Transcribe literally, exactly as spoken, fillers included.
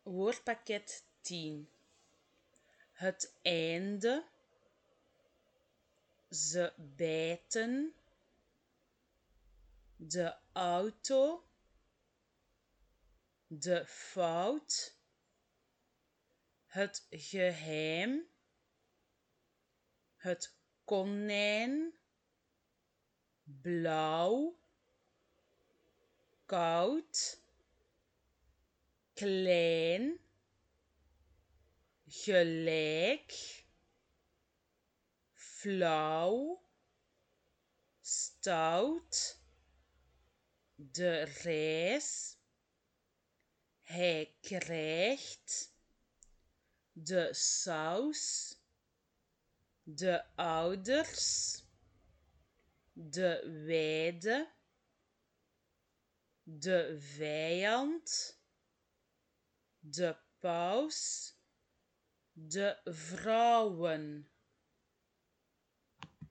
Woordpakket tien. Het einde. Ze bijten. De auto. De fout. Het geheim. Het konijn. Blauw. Koud. Klein. Gelijk. Flauw. Stout. De reis. Hij krijgt. De saus. De ouders. De weide. De vijand. De paus. De vrouwen.